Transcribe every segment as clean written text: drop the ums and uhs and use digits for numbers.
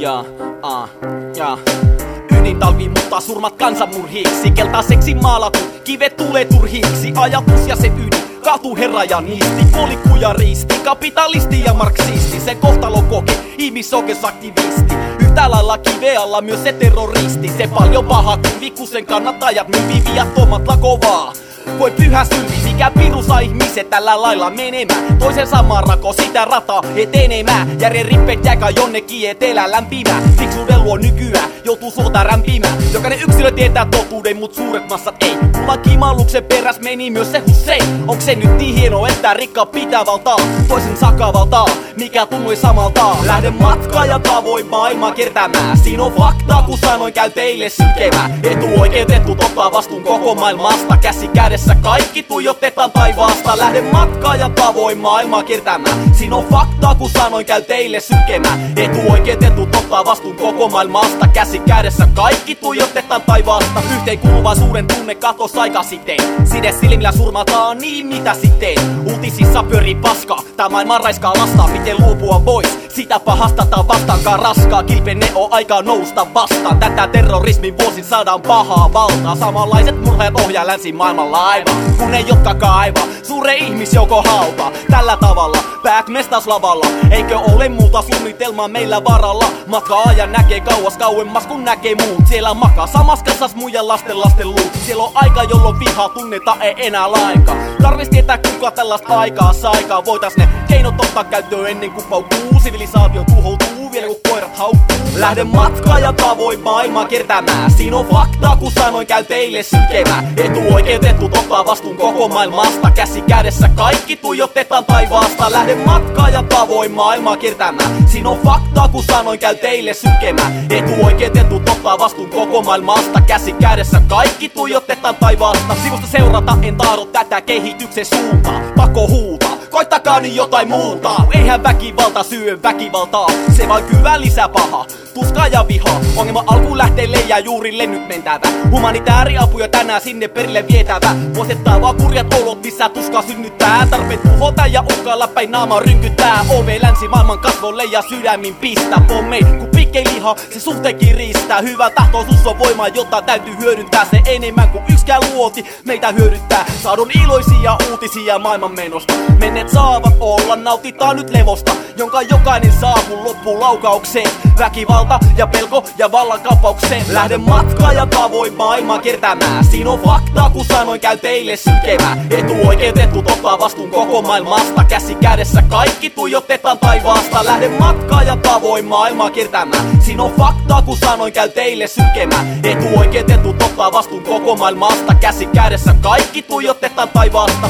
Ja ydintalvi muuttaa surmat kansanmurhiiksi. Keltaa seksi maalatut, kivet tulee turhiiksi. Ajatus ja se ydin, katu herra ja niisti. Polikku ja riisti, kapitalisti ja marksisti. Se kohtalo koke, ihmisoikeusaktivisti. Yhtä lailla kivealla myös se terroristi. Se paljon paha, kun Vikkusen kannattajat myy viattomat lakovaa. Voi pyhä sylvi, mikä piru saa ihmiset tällä lailla menemään. Toisen samaan rako sitä rataa etenemään. Järjen rippeet jääkä jonnekin etelä lämpimään. Fiksuuden luo nykyään joutuu suota rämpimään. Jokainen yksilö tietää totuuden, mut suuret massat ei. Mulla kimalluksen peräs meni myös se Hussein. Onks se nyt niin hieno, että rikka pitää valtaa toisen sakavaltaa, mikä tunnui samalta. Lähden matkaan ja tavoin maailmaa kiertämään. Siinä on faktaa, kun sanoin käy teille sykemään. Etuoikeutettu ottaa vastuun koko maailmasta. Käsi kädessä kaikki tuijotetaan taivaasta. Lähden matkaan ja tavoin maailmaa kiertämään. Siinä on faktaa, kun sanoin käy teille sykemään. Etuoikeutettu ottaa vastuun koko maailmasta. Käsi kädessä kaikki tuijotetaan taivaasta. Yhteenkuuluvaisuuden tunne katos aika sitten. Side silmillä surmataan, niin mitä sitten? Uutisissa pyörii paska, tää maailman raiskaa lasta. Miten luopua pois, sitä pahasta tai vastaankaan raskaa. Kilpenne on aikaa nousta vastaan. Tätä terrorismin vuosin saadaan pahaa valtaa. Samanlaiset murhaajat ohjaa länsimaailman laiva, kun ne jotka kaivaa suure ihmisjoukko hauta. Tällä tavalla päät mestaslavalla. Eikö ole muuta suunnitelmaa meillä varalla? Matka ajan näkee kauemmas kun näkee muut. Siellä makaa samas kassas muiden lasten luut. Siellä on aika jolloin vihaa tunneta ei enää lainkaan. Tarvis tietää kuka tällaista aikaa saikaa. Voitais ne keinot ottaa käyttöön ennen kuin paukuu. Sivilisaatio tuhoutuu vielä kun koirat haukkuu. Lähden matkaan ja tavoin maailmaa kiertämään. Siinä on faktaa kun sanoin käy teille sykemään. Etuoikeutettu ottaa vastuun koko maailmasta. Käsi kädessä kaikki tuijotetaan taivaasta. Lähden matkaan ja tavoin maailmaa kiertämään. Siinä on faktaa kun sanoin käy teille sykemään. Etuoikeutettu ottaa vastuun koko maailmasta. Käsi kädessä kaikki tuijotetaan taivaasta. Sivusta seurata en tahdo tätä kehityksen suuntaa. Pakko huutaa, koittakaa nyt jotain muuta. Eihän väkivalta syö väkivaltaa. Se vaan kyllä lisää pahaa, tuskaa ja vihaa. Ongelma alkuun lähteelle ja juurille nyt mentävä. Humanitaariapuja tänään sinne perille vietävä. Vuosettaa vaan kurjat olot, missä tuskaa synnyttää. Tarpeet tuhota ja uhkailla päin naamaa rynkyttää. Ove länsimaailman kasvolle ja sydämin pistää. Pommei kun pikkei liha, se suhteenkin riistää. Hyvä tahtoisuus on voima, jota täytyy hyödyntää. Se enemmän kuin yksikään luoti meitä hyödyttää. Saadun iloisia uutisia maailman menosta. Menneet saavat olla, nautitaan nyt levosta, jonka jokainen saa kun loppuu laukaukseen. Väkivalta ja pelko ja vallankaappaukseen. Lähden matkaan ja tavoin maailmaa kiertämään. Siinä on faktaa kun sanoin käy teille sykemään. Etuoikeutettu ottaa vastuun koko maailmasta. Käsi kädessä kaikki tuijotetaan taivaasta. Lähden matkaan ja tavoin maailmaa kiertämään. Siinä on faktaa kun sanoin käy teille sykemään. Etuoikeutettu ottaa vastuun koko maailmasta. Käsi kädessä kaikki tuijotetaan taivaasta.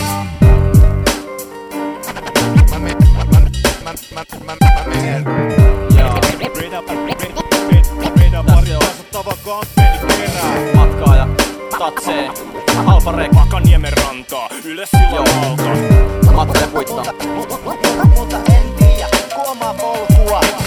Matkaa ja tatsee Alfarek Vakaniemen rantaa, ylös sillan alta. Matka ja kuittaa. Mutta en tiedä, kuomaa polkua.